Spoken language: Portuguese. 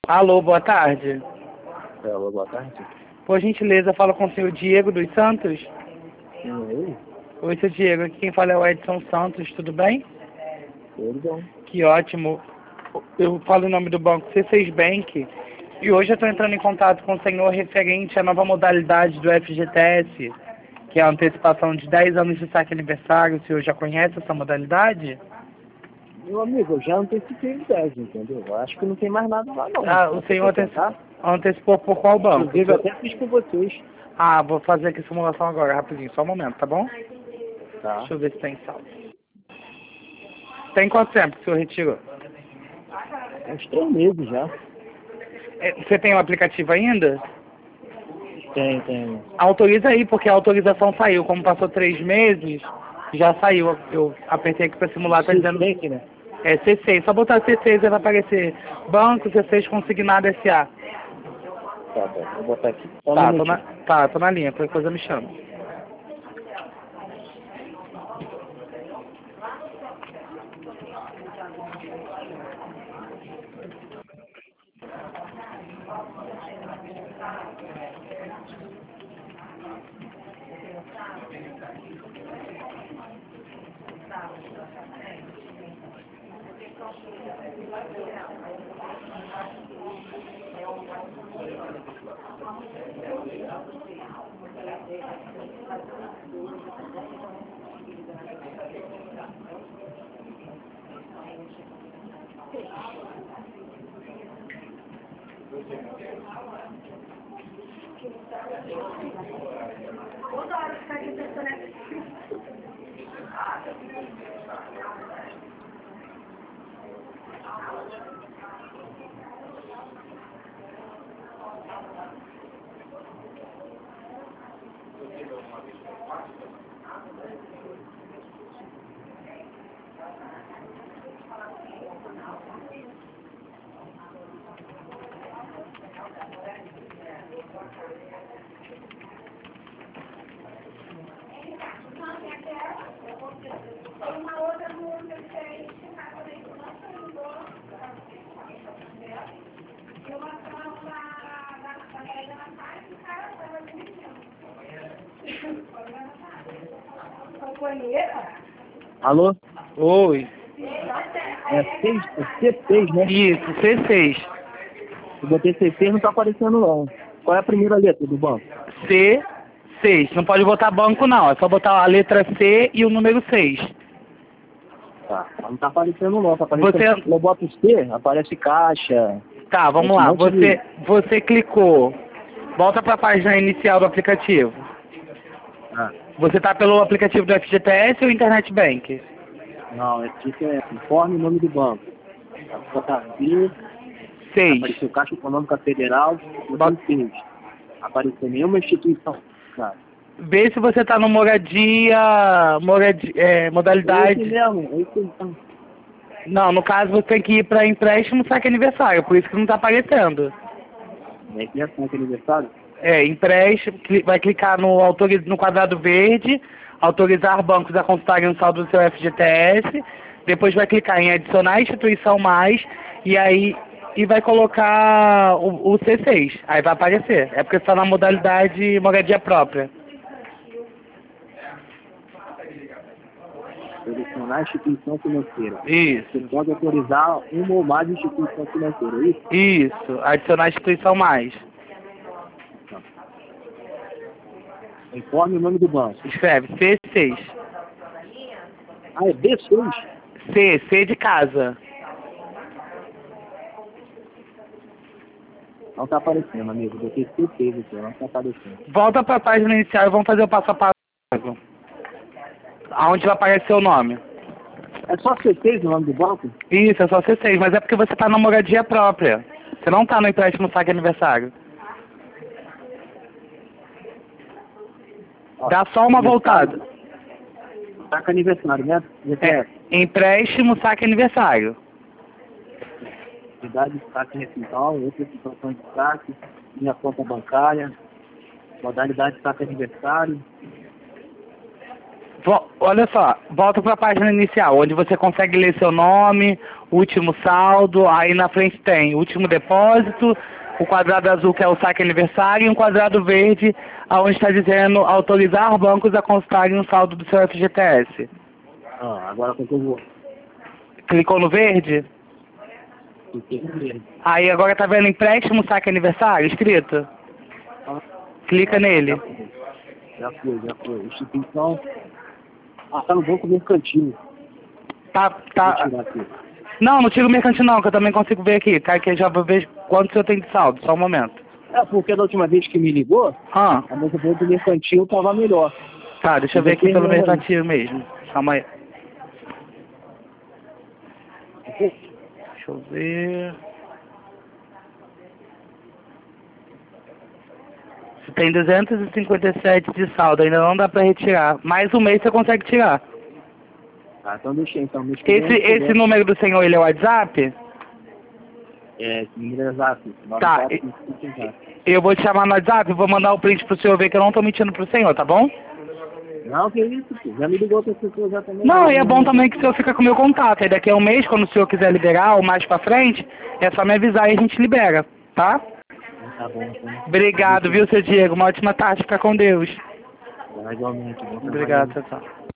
Alô, boa tarde. Alô, boa tarde. Por gentileza, fala com o senhor Diego dos Santos. Quem é ele? Oi, seu Diego. Aqui quem fala é o Edson Santos, tudo bem? Tudo bom. Que ótimo. Eu falo em nome do banco C6 Bank. E hoje eu estou entrando em contato com o senhor referente à nova modalidade do FGTS, que é a antecipação de 10 anos de saque aniversário. O senhor já conhece essa modalidade? Meu amigo, eu já antecipei o 10, entendeu? Eu acho que não tem mais nada lá não. Ah, o senhor antecipou por qual banco? Inclusive, eu até fiz com vocês. Ah, vou fazer aqui a simulação agora, rapidinho, só um momento, tá bom? Tá. Deixa eu ver se tem saldo. Tem quanto tempo que o senhor retirou? Uns 3 meses já. Você tem o aplicativo ainda? Tem. Autoriza aí, porque a autorização saiu. Como passou 3 meses, já saiu. Eu apertei aqui para simular, tá dizendo... Bank, né? É C6. Só botar C6 vai aparecer Banco C6 Consignado SA. Tá bom, vou botar aqui. Só um Tá, minutinho. tô na linha. Qualquer coisa me chama. Alô? Oi. É C6, né? Isso, C6. Eu botei C6, não tá aparecendo não. Qual é a primeira letra do banco? C6. Não pode botar banco, não. É só botar a letra C e o número 6. Tá, não tá aparecendo não. Tá aparecendo... Você... Eu boto C, aparece caixa. Tá, vamos lá. Você clicou. Volta para a página inicial do aplicativo. Ah, Você tá pelo aplicativo do FGTS ou Internet Bank? não, aqui é informe o nome do banco. Botar C, 6. apareceu Caixa Econômica Federal, botando 6. Apareceu nenhuma instituição. Cara. Vê se você tá no modalidade... Esse mesmo, esse mesmo. Não, no caso você tem que ir para empréstimo saque aniversário, por isso que não tá aparecendo. É que é aniversário? Empréstimo, vai clicar no quadrado verde, autorizar bancos a consultarem o saldo do seu FGTS, depois vai clicar em adicionar instituição mais, e vai colocar o C6, aí vai aparecer. É porque você está na modalidade moradia própria. Selecionar instituição financeira. Isso. Você pode autorizar uma ou mais instituição financeira, é isso? Isso, adicionar instituição mais. Tá. Informe o nome do banco. Escreve C6. Ah, é B6? C de casa. Não tá aparecendo, amigo. Botei C6 aqui, não tá aparecendo. Volta para a página inicial e vamos fazer o passo a passo. Aonde vai aparecer o nome. É só C6 o nome do banco? Isso, é só C6, mas é porque você está na moradia própria. Você não está no empréstimo saque aniversário. Ó, dá só uma voltada. Saque aniversário, né? Empréstimo saque aniversário. Idade de saque residual, outra situação de saque, minha conta bancária, modalidade de saque aniversário. Olha só, volta para a página inicial, onde você consegue ler seu nome, último saldo, aí na frente tem último depósito, o quadrado azul que é o saque aniversário e um quadrado verde onde está dizendo autorizar bancos a constarem um saldo do seu FGTS. Ah, agora com que eu vou? Clicou no verde? Cliquei no verde. Aí agora tá vendo empréstimo saque aniversário escrito? Ah, Clica nele. já foi. Instituição. Ah, tá no banco mercantil. Tá. Vou tirar aqui. Não tira o mercantil não, que eu também consigo ver aqui. Tá, que eu já vejo quanto o senhor tem de saldo, só um momento. É, porque da última vez que me ligou, Ah, a moça falou que o mercantil tava melhor. tá, deixa eu ver aqui pelo mercantil mesmo. Calma aí. Deixa eu ver. Você tem 257 de saldo, ainda não dá pra retirar. Mais um mês você consegue tirar. Ah, então deixei, então. Esse número do senhor, ele é o WhatsApp? É, esse número é exato. Tá, eu vou te chamar no WhatsApp, vou mandar o print pro senhor ver que eu não tô mentindo pro senhor, tá bom? Não, que isso, filho. Já me ligou outra pessoa já também. Não, e é bom também que o senhor fica com o meu contato. Aí daqui a um mês, quando o senhor quiser liberar ou mais pra frente, é só me avisar e a gente libera, tá? Tá bom, então. Obrigado, viu, seu Diego? Uma ótima tarde, fica com Deus. Igualmente. Obrigado, tchau.